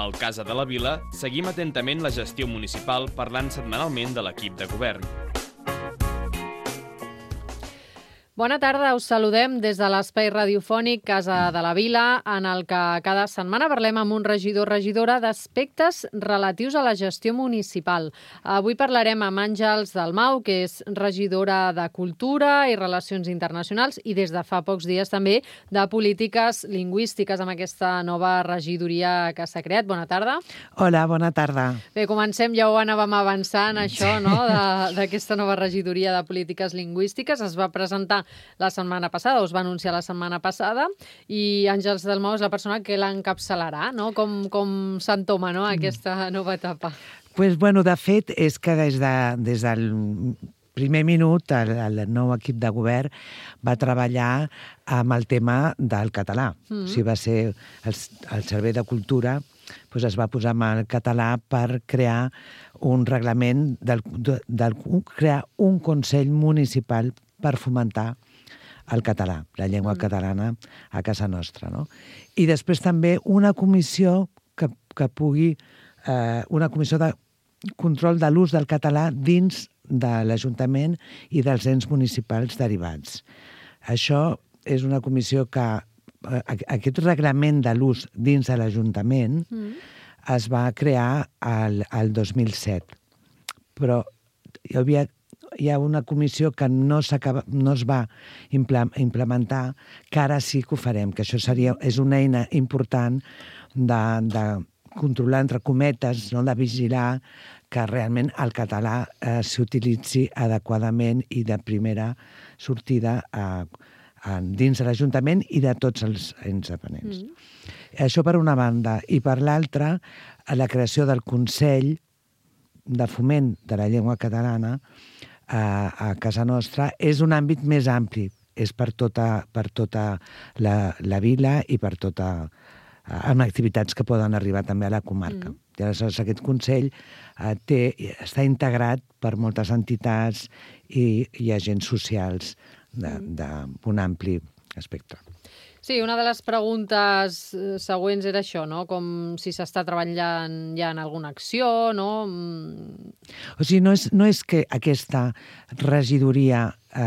Al Casa de la Vila seguim atentament la gestió municipal parlant setmanalment de l'equip de govern. Bona tarda, us saludem des de l'espai radiofònic Casa de la Vila, en el que cada setmana parlem amb un regidor o regidora d'aspectes relatius a la gestió municipal. Avui parlarem amb Àngels Dalmau, que és regidora de Cultura i Relacions Internacionals i des de fa pocs dies també de Polítiques Lingüístiques amb aquesta nova regidoria que s'ha creat. Bona tarda. Hola, bona tarda. Bé, comencem, ja ho anàvem avançant, això, no?, d'aquesta nova regidoria de Polítiques Lingüístiques. Es va presentar la setmana passada, us va anunciar la setmana passada, i Àngels Dalmau és la persona que l'encapçalarà, no? Com s'entoma, no?, aquesta nova etapa. Pues, bueno, de fet, és que des del primer minut el nou equip de govern va treballar amb el tema del català. O sigui, va ser el Servei de Cultura, doncs es va posar amb el català per crear un reglament, crear un Consell Municipal per fomentar el català, la llengua catalana a casa nostra, no? I després també una comissió que pugui, una comissió de control de l'ús del català dins de l'Ajuntament i dels ens municipals derivats. Això és una comissió que aquest reglament de l'ús dins de l'Ajuntament es va crear el 2007, però hi ha una comissió que no es va implementar, que ara sí que ho farem, que això és una eina important de controlar, entre cometes, no? De vigilar que realment el català s'utilitzi adequadament i de primera sortida dins de l'Ajuntament i de tots els ens dependents. Això per una banda. I per l'altra, la creació del Consell de Foment de la Llengua Catalana a casa nostra és un àmbit més ampli, és per tota la vila i per amb activitats que poden arribar també a la comarca. I aleshores aquest Consell està integrat per moltes entitats i agents socials d'un ampli espectre. Sí, una de les preguntes següents era això, no? Com si s'està treballant ja en alguna acció, no? O sigui, no és que aquesta regidoria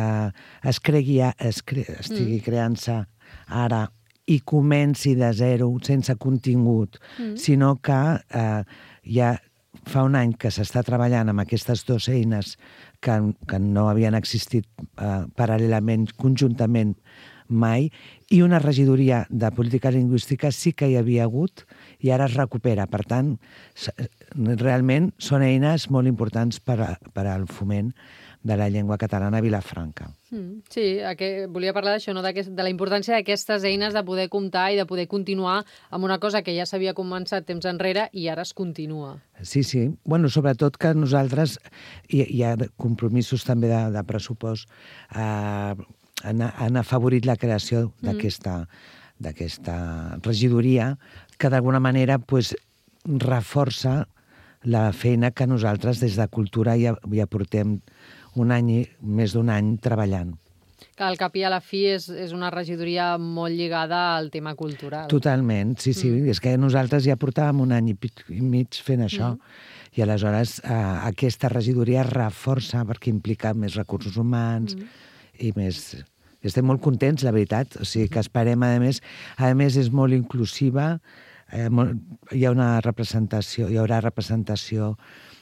estigui creant-se ara i comenci de zero, sense contingut, sinó que ja fa un any que s'està treballant amb aquestes dues eines que no havien existit paral·lelament, conjuntament, mai, i una regidoria de política lingüística sí que hi havia hagut i ara es recupera. Per tant, realment són eines molt importants per al foment de la llengua catalana a Vilafranca. Sí, volia parlar d'això, no? De la importància d'aquestes eines de poder comptar i de poder continuar amb una cosa que ja s'havia començat temps enrere i ara es continua. Sí. Bueno, sobretot que nosaltres hi ha compromisos també de pressupost han afavorit la creació d'aquesta regidoria que d'alguna manera reforça la feina que nosaltres des de Cultura ja portem més d'un any treballant. Que al cap i a la fi és una regidoria molt lligada al tema cultural. Totalment, sí. És que nosaltres ja portàvem un any i mig fent això. I aleshores aquesta regidoria reforça perquè implica més recursos humans i més... Estem molt contents, la veritat. O sigui, que esperem, a més és molt inclusiva, hi haurà representació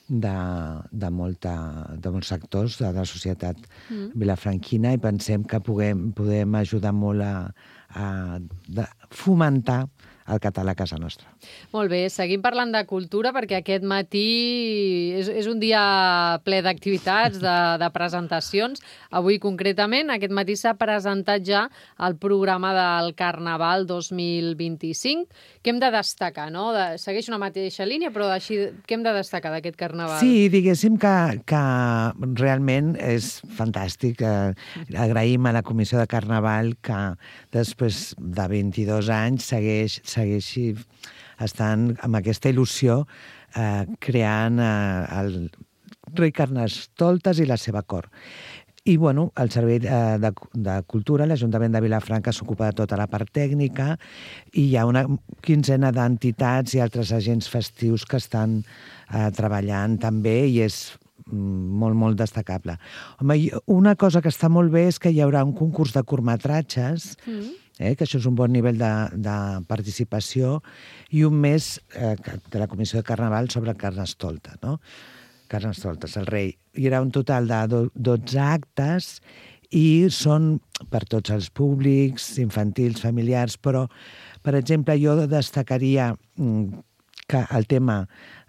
de molts sectors de la societat vilafranquina i pensem que podem ajudar molt a fomentar el català a casa nostra. Molt bé, seguim parlant de cultura perquè aquest matí és un dia ple d'activitats, de presentacions. Avui concretament, aquest matí s'ha presentat ja el programa del Carnaval 2025. Què hem de destacar, no? Segueix una mateixa línia, però què hem de destacar d'aquest Carnaval? Sí, diguéssim que realment és fantàstic. Agraïm a la Comissió de Carnaval que després de 22 anys segueixi estant amb aquesta il·lusió creant el rei Carnestoltes i la seva cort. I, bueno, el Servei de Cultura, l'Ajuntament de Vilafranca s'ocupa de tota la part tècnica i hi ha una quinzena d'entitats i altres agents festius que estan treballant també i és molt, molt destacable. Home, una cosa que està molt bé és que hi haurà un concurs de curtmetratges, que això és un bon nivell de participació, i un mes de la Comissió de Carnaval sobre Carnestoltes, no? Carnestoltes, el rei. Hi haurà un total de 12 actes i són per tots els públics, infantils, familiars, però, per exemple, jo destacaria que el tema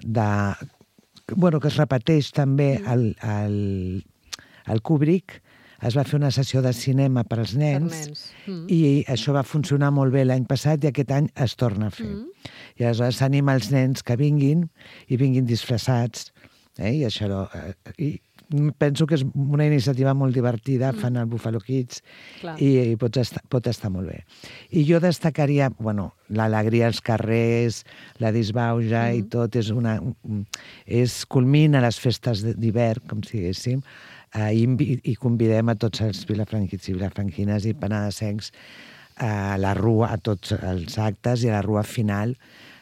que es repeteix també al Kubrick. Es va fer una sessió de cinema per als nens i això va funcionar molt bé l'any passat i aquest any es torna a fer. I aleshores s'anima els nens que vinguin i vinguin disfressats. I això penso que és una iniciativa molt divertida, fan el Buffalo Kids i pot estar molt bé. I jo destacaria, l'alegria als carrers, la disbauja i tot, culmina les festes d'hivern, com si diguéssim, i convidem a tots els vilafranquins i vilafranquines i penedesencs a la rua, a tots els actes i a la rua final,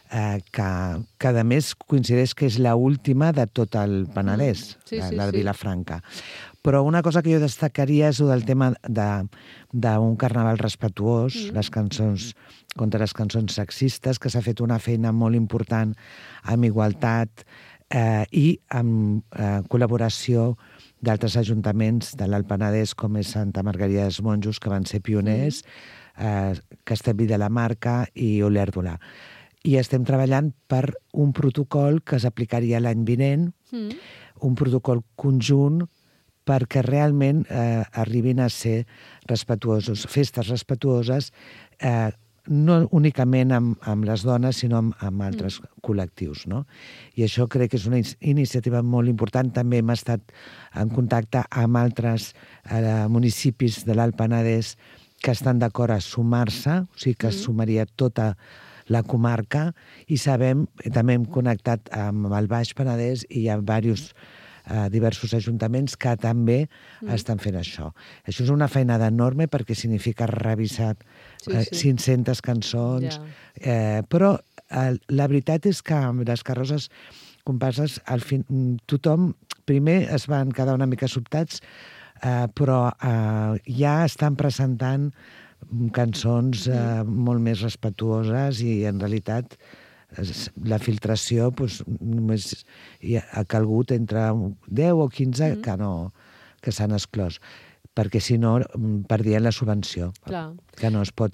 que a més coincideix que és l'última de tot el Penedès, la de Vilafranca. Però una cosa que jo destacaria és el tema d'un carnaval respetuós, les cançons contra les cançons sexistes, que s'ha fet una feina molt important amb igualtat i amb col·laboració d'altres ajuntaments de l'Alt Penedès, com és Santa Margarida dels Monjos, que van ser pioners, Castellví de la Marca i Olèrdola. I estem treballant per un protocol que s'aplicaria l'any vinent, un protocol conjunt perquè realment arribin a ser respetuosos, festes respetuoses, no únicament amb les dones, sinó amb altres col·lectius. I això crec que és una iniciativa molt important. També hem estat en contacte amb altres municipis de l'Alt Penedès que estan d'acord a sumar-se, o sigui que es sumaria tota la comarca, i sabem, també hem connectat amb el Baix Penedès i hi ha diversos ajuntaments que també estan fent això. Això és una feinada enorme perquè significa revisar 500 cançons, però la veritat és que amb les carrosses comparses tothom primer es van quedar una mica sobtats, però ja estan presentant cançons molt més respetuoses i en realitat la filtració només ha calgut entre 10 o 15 que s'han exclòs, perquè si no perdien la subvenció, que no es pot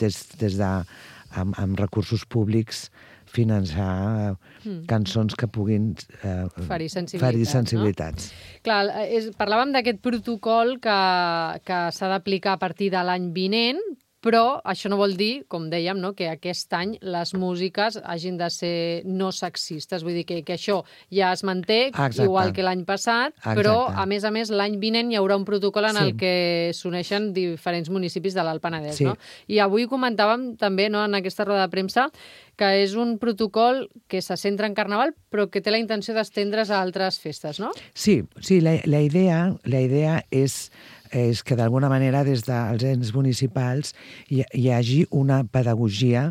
amb recursos públics finançar cançons que puguin ferir sensibilitats. Clar, parlàvem d'aquest protocol que s'ha d'aplicar a partir de l'any vinent, però això no vol dir, com dèiem, que aquest any les músiques hagin de ser no sexistes. Vull dir que això ja es manté, igual que l'any passat, però, a més, l'any vinent hi haurà un protocol en el que s'uneixen diferents municipis de l'Alt Penedès. I avui comentàvem també en aquesta roda de premsa que és un protocol que se centra en Carnaval, però que té la intenció d'estendre's a altres festes, no? Sí, la idea és que d'alguna manera des dels ens municipals hi hagi una pedagogia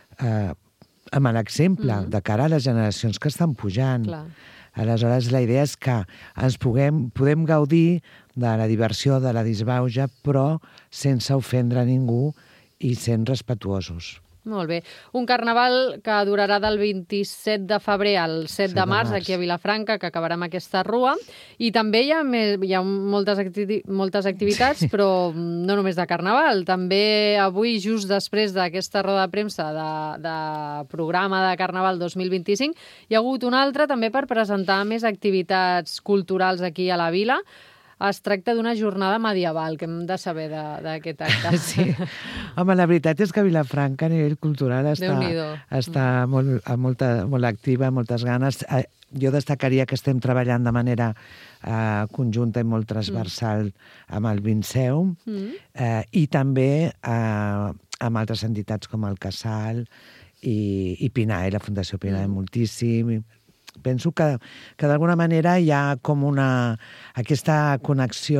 amb l'exemple de cara a les generacions que estan pujant. Aleshores, la idea és que podem gaudir de la diversió, de la disbauja, però sense ofendre ningú i sent respetuosos. Molt bé. Un carnaval que durarà del 27 de febrer al 7 de març aquí a Vilafranca, que acabarà amb aquesta rua. I també hi ha moltes activitats, però no només de carnaval. També avui, just després d'aquesta roda de premsa de programa de Carnaval 2025, hi ha hagut una altra també per presentar més activitats culturals aquí a la vila. Es tracta d'una jornada medieval, que hem de saber d'aquest acte. Sí. Home, la veritat és que Vilafranca a nivell cultural està molt activa, moltes ganes. Jo destacaria que estem treballant de manera conjunta i molt transversal amb el Vinceum i també amb altres entitats com el Casal i PINAE, la Fundació PINAE, moltíssim. Penso que d'alguna manera hi ha com aquesta connexió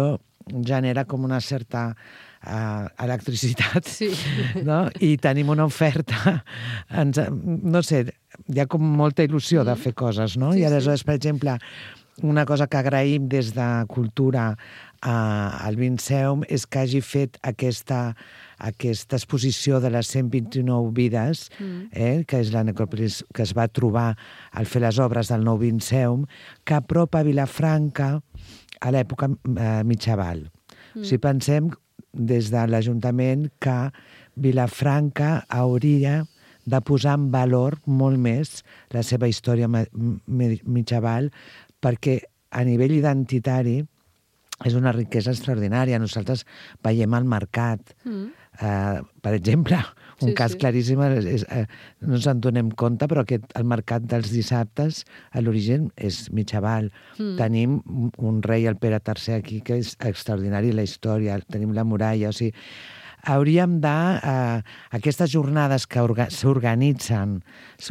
genera com una certa electricitat, Sí. no? I tenim una oferta, no sé, hi ha com molta il·lusió de fer coses, no? Sí, I aleshores, per exemple, una cosa que agraïm des de Cultura al Vinceum és que hagi fet aquesta exposició de les 129 vides, que és la necròpolis que es va trobar al fer les obres del nou Vinceum, que apropa Vilafranca a l'època mitjaval. O sigui, pensem des de l'Ajuntament que Vilafranca hauria de posar en valor molt més la seva història mitjaval, perquè a nivell identitari és una riquesa extraordinària. Nosaltres veiem el mercat. Per exemple, un cas claríssim, no ens en donem compte, però el mercat dels dissabtes, a l'origen, és mitjaval. Tenim un rei, el Pere III, aquí, que és extraordinari la història. Tenim la muralla, o sigui, hauríem de... Aquestes jornades que s'organitzen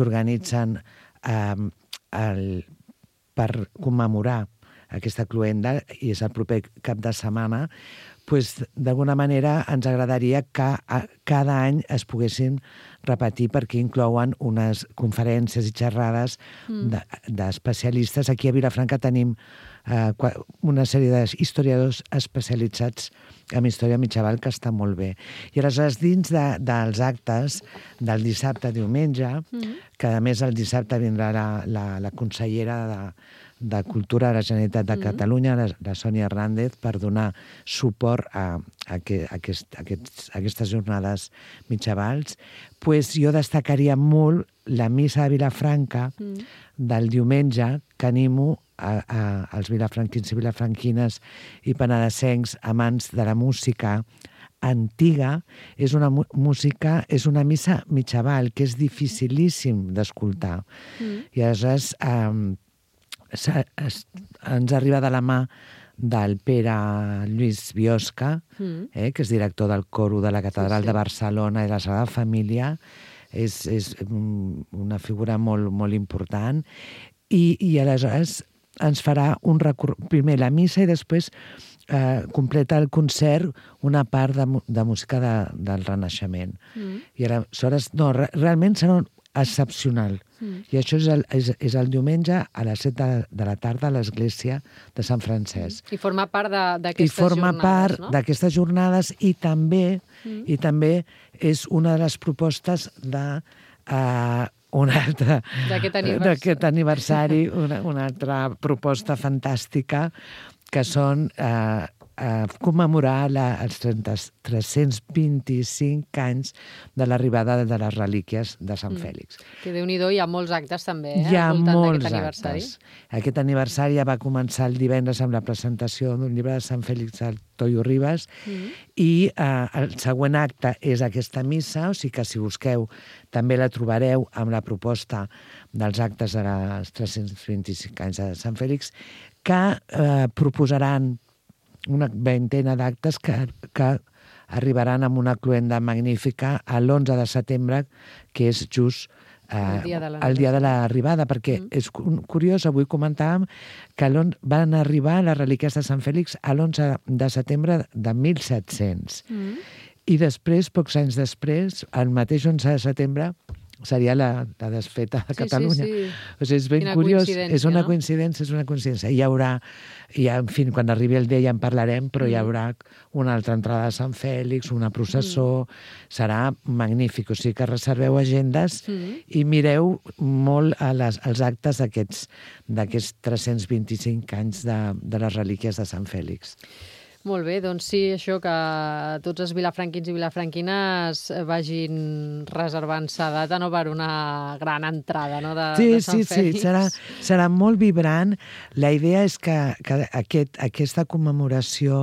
per commemorar aquesta cloenda, i és el proper cap de setmana, doncs, d'alguna manera ens agradaria que cada any es poguessin repetir, perquè inclouen unes conferències i xerrades d'especialistes. Aquí a Vilafranca tenim una sèrie d'historiadors especialitzats en història mitjaval, que està molt bé. I aleshores, dins dels actes del dissabte, diumenge, que a més el dissabte vindrà la consellera de Cultura de la Generalitat de Catalunya, la Sònia Hernández, per donar suport a aquestes jornades mitjavals, doncs jo destacaria molt la missa de Vilafranca del diumenge, que animo als vilafranquins i vilafranquines i penedesencs amants de la música antiga. És una missa mitjaval que és dificilíssim d'escoltar. I aleshores ens arriba de la mà del Pere Lluís Biosca, que és director del coro de la Catedral de Barcelona i la Sagrada Família. És una figura molt, molt important. I aleshores ens farà primer la missa i després completa el concert una part de música del Renaixement. I aleshores, no, realment serà excepcional. I això és el diumenge a les 7 de la tarda a l'església de Sant Francesc. I forma part d'aquestes jornades, no? I forma part d'aquestes jornades, i també és una de les propostes d'aquest aniversari, una altra proposta fantàstica, que són commemorar els 325 anys de l'arribada de les relíquies de Sant Fèlix. Que Déu-n'hi-do, hi ha molts actes també Hi ha al voltant molts d'aquest aniversari. Aquest aniversari ja va començar el divendres amb la presentació d'un llibre de Sant Fèlix del Toyo Ribas, i el següent acte és aquesta missa, o sigui que si busqueu també la trobareu amb la proposta dels actes de les 325 anys de Sant Fèlix, que proposaran una vintena d'actes que arribaran amb una cloenda magnífica l'11 de setembre, que és just el dia de l'arribada, perquè és curiós, avui comentàvem que van arribar les relíquies de Sant Fèlix l'11 de setembre de 1700. I després, pocs anys després, el mateix 11 de setembre, seria la desfeta de Catalunya. O sigui, és ben curiós. És una coincidència. Hi haurà, en fi, quan arribi el dia ja en parlarem, però hi haurà una altra entrada de Sant Fèlix, una processó, serà magnífic. O sigui que reserveu agendes i mireu molt els actes d'aquests 325 anys de les relíquies de Sant Fèlix. Molt bé, doncs sí, això, que tots els vilafranquins i vilafranquines vagin reservant-se data, no, per una gran entrada, no, de Sant Fèlix. Sí, serà molt vibrant. La idea és que aquesta commemoració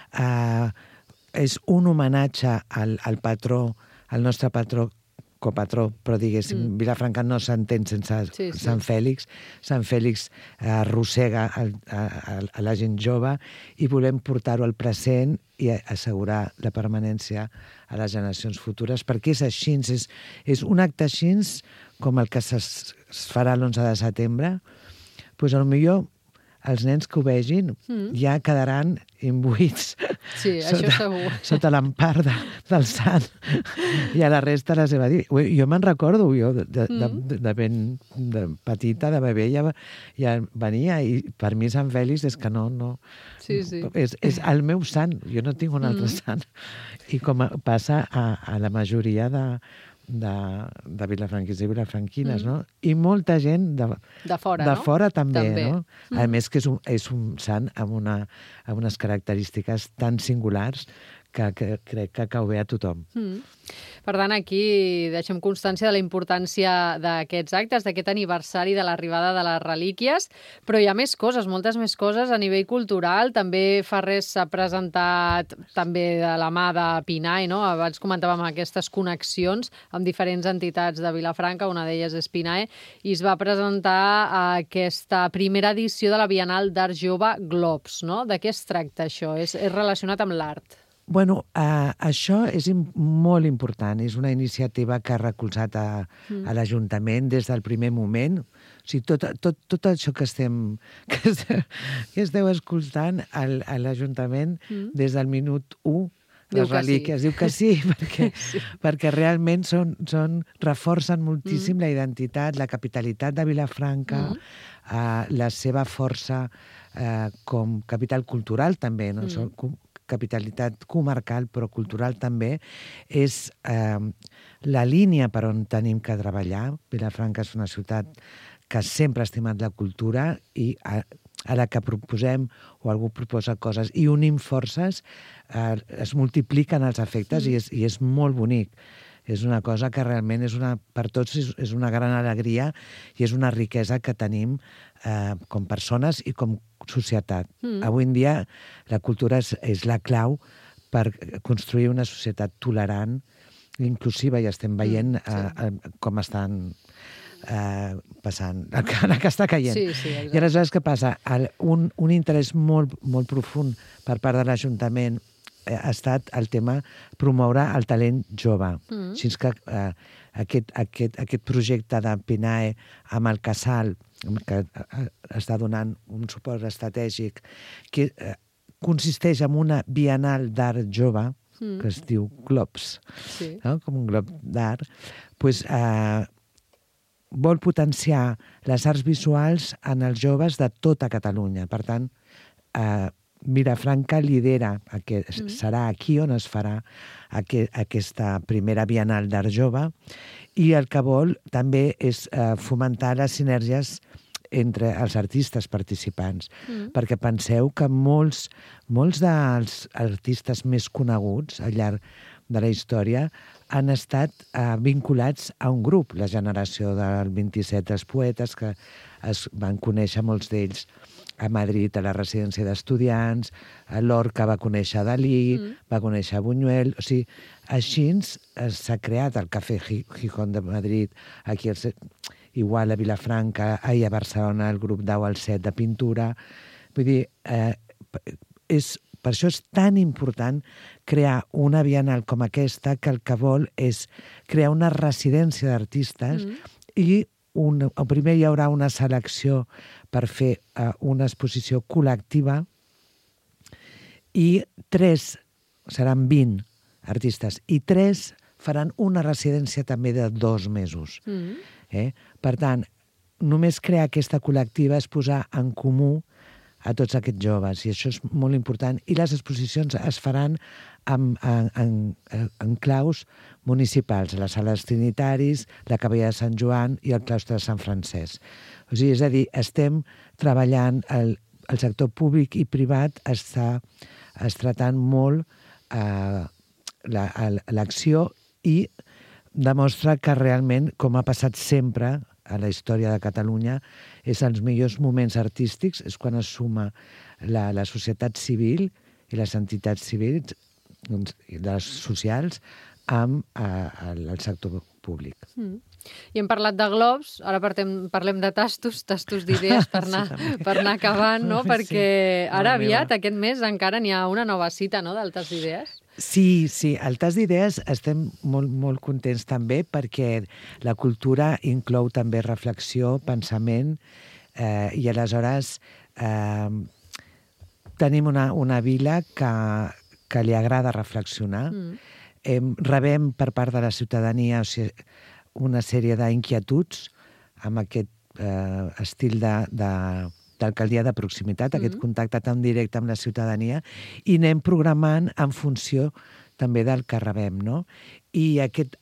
és un homenatge al patró, al nostre patró, copatró, però diguéssim, Vilafranca no s'entén sense Sant Fèlix. Sant Fèlix arrossega a la gent jove i volem portar-ho al present i assegurar la permanència a les generacions futures, perquè és així, és un acte així com el que es farà l'11 de setembre, doncs potser els nens que ho vegin ja quedaran imbuïts això segur. Sota l'empar del sant. I a la resta la seva dir. Jo me'n recordo, de ben petita, de bebè, ja venia, i per mi Sant Fèlix és que no. Sí. És el meu sant, jo no tinc un altre sant. I com passa a la majoria de vilafranquins i vilafranquines, no? I molta gent de fora, de fora també, no? A més que és un sant amb unes característiques tan singulars que crec que cau bé a tothom. Per tant, aquí deixem constància de la importància d'aquests actes, d'aquest aniversari de l'arribada de les relíquies, però hi ha més coses, moltes més coses a nivell cultural. També Farrés s'ha presentat també de la mà de PNAE, no? Abans comentàvem aquestes connexions amb diferents entitats de Vilafranca, una d'elles és PNAE, i es va presentar aquesta primera edició de la Bienal d'Art Jove Globs, no? De què es tracta això? És relacionat amb l'art? Bueno, això és molt important. És una iniciativa que ha recolzat a l'Ajuntament des del primer moment. O sigui, tot això que esteu escoltant a l'Ajuntament des del minut 1, les relíquies. Diu que sí, perquè realment reforcen moltíssim la identitat, la capitalitat de Vilafranca, la seva força com capital cultural també, no? Capitalitat comarcal, però cultural també, és la línia per on tenim que treballar. Vilafranca és una ciutat que sempre ha estimat la cultura i a la que proposem o algú proposa coses i unim forces, es multipliquen els efectes i és molt bonic. És una cosa que realment per tots és una gran alegria i és una riquesa que tenim com persones i com societat. Avui en dia la cultura és la clau per construir una societat tolerant, inclusiva, i estem veient com estan passant, la que està caient. I aleshores què passa? Un interès molt, molt profund per part de l'Ajuntament ha estat el tema promoure el talent jove. Així que aquest projecte de PNAE amb el Casal, que està donant un suport estratègic, que consisteix en una bienal d'art jove, que es diu Globs, com un glob d'art, vol potenciar les arts visuals en els joves de tota Catalunya. Per tant, Vilafranca lidera, serà aquí on es farà aquesta primera Bienal d'Art Jove, i el que vol també és fomentar les sinergies entre els artistes participants, perquè penseu que molts dels artistes més coneguts al llarg de la història han estat vinculats a un grup, la generació del 27 dels poetes, que es van conèixer molts d'ells a Madrid, a la residència d'estudiants, a Lorca va conèixer Dalí, va conèixer Buñuel. O sigui, així s'ha creat el Café Gijón de Madrid, aquí igual a Vilafranca, a Barcelona, el grup 10 al 7 de pintura. Vull dir, per això és tan important crear una bienal com aquesta, que el que vol és crear una residència d'artistes i primer hi haurà una selecció per fer una exposició col·lectiva i seran 20 artistes, i 3 faran una residència també de 2 mesos. Per tant, només crear aquesta col·lectiva és posar en comú a tots aquests joves, i això és molt important. I les exposicions es faran en claus municipals, a les sales Trinitaris, la Capella de Sant Joan i el claustre de Sant Francesc. O sigui, és a dir, estem treballant, el sector públic i privat està tratant molt l'acció i demostra que realment, com ha passat sempre a la història de Catalunya, és els millors moments artístics, és quan es suma la societat civil i les entitats civils i les socials amb el sector públic. I hem parlat de globs, ara parlem de tastos d'idees per anar acabant, no? Perquè ara aviat, aquest mes, encara n'hi ha una nova cita, no?, del Tas d'Idees. Sí, al Tas d'Idees estem molt, molt contents també, perquè la cultura inclou també reflexió, pensament, I aleshores tenim una vila que li agrada reflexionar. Rebem per part de la ciutadania una sèrie d'inquietuds amb aquest estil d'alcaldia de proximitat, aquest contacte tan directe amb la ciutadania, i anem programant en funció també del que rebem, no? I aquest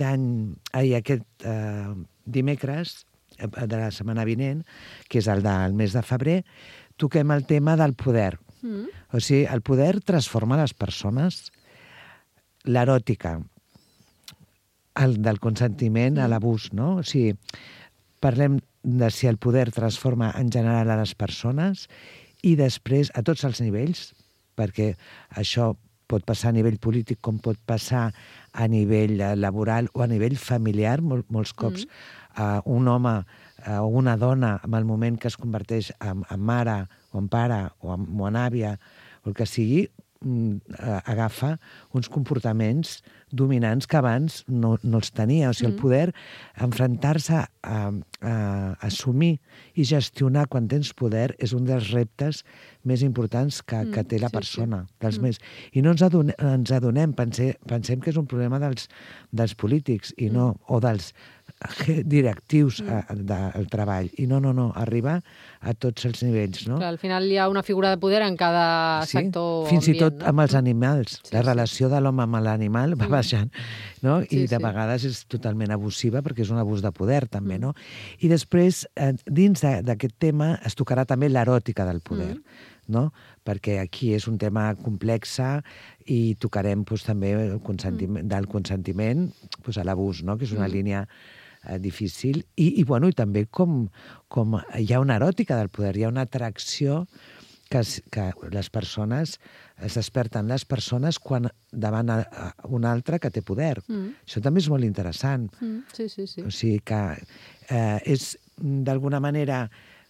dimecres de la setmana vinent, que és el del mes de febrer, toquem el tema del poder. O sigui, el poder transforma les persones, l'eròtica, el del consentiment a l'abús, no? O sigui, parlem de si el poder transforma en general a les persones i després a tots els nivells, perquè això pot passar a nivell polític com pot passar a nivell laboral o a nivell familiar. Molts cops un home o una dona, en el moment que es converteix en mare o en pare o en àvia o el que sigui, agafa uns comportaments dominants que abans no els tenia. O sigui, el poder, enfrontar-se a assumir i gestionar quan tens poder és un dels reptes més importants que té la persona. I no ens adonem, pensem que és un problema dels polítics o dels directius del treball. I no, arriba a tots els nivells. No? Clar, al final hi ha una figura de poder en cada sector. Fins i tot amb els animals. La relació de l'home amb l'animal va baixant. I de vegades és totalment abusiva perquè és un abús de poder també. I després, dins d'aquest tema, es tocarà també l'eròtica del poder. Perquè aquí és un tema complex i tocarem també del consentiment a l'abús, que és una línia difícil, i també com hi ha una eròtica del poder, hi ha una atracció que les persones, es desperten les persones quan davant un altre que té poder. Això també és molt interessant. Sí. O sigui que és, d'alguna manera,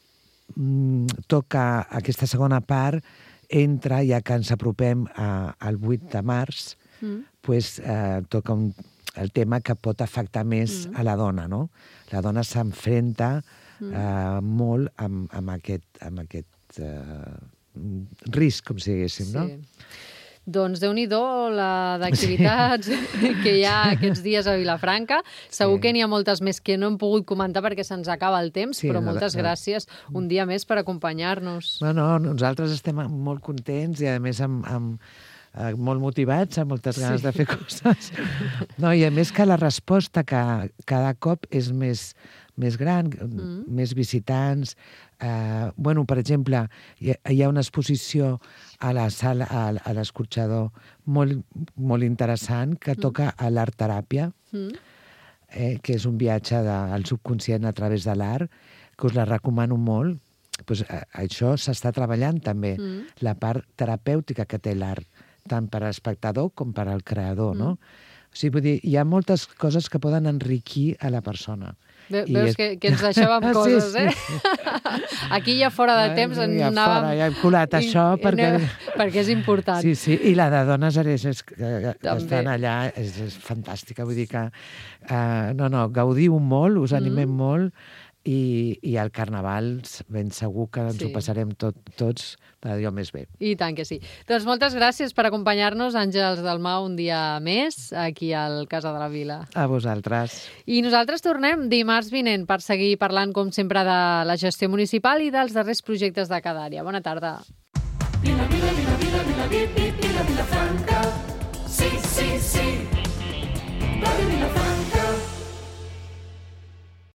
toca aquesta segona part, ja que ens apropem al 8 de març, toca el tema que pot afectar més a la dona, no? La dona s'enfrenta molt amb aquest risc, com si diguéssim, no? Doncs Déu-n'hi-do d'activitats que hi ha aquests dies a Vilafranca. Segur que n'hi ha moltes més que no hem pogut comentar perquè se'ns acaba el temps, però moltes gràcies un dia més per acompanyar-nos. Nosaltres estem molt contents i a més molt motivats, amb moltes ganes de fer coses. I a més que la resposta cada cop és més gran, més visitants. Per exemple, hi ha una exposició a la sala, a l'escorxador, molt interessant, que toca a l'art-teràpia, que és un viatge al subconscient a través de l'art, que us la recomano molt. Això s'està treballant també, la part terapèutica que té l'art, tant per a l'espectador com per al creador, no? O sigui, vull dir, hi ha moltes coses que poden enriquir a la persona. Veus que ens deixàvem coses, eh? Aquí ja fora de temps anàvem... Ja hem colat això perquè és important. Sí, i la de dones que estan allà és fantàstica. Vull dir que, gaudiu molt, us animem molt, i al Carnaval ben segur que ens ho passarem tots d'allò més bé. I tant que sí. Doncs moltes gràcies per acompanyar-nos, Àngels Dalmau, un dia més aquí al Casa de la Vila. A vosaltres. I nosaltres tornem dimarts vinent per seguir parlant, com sempre, de la gestió municipal i dels darrers projectes de cada àrea. Bona tarda. Vila, vila, vila, vila, vila, vila, Vilafranca. Sí, sí, sí. La de Vilafranca.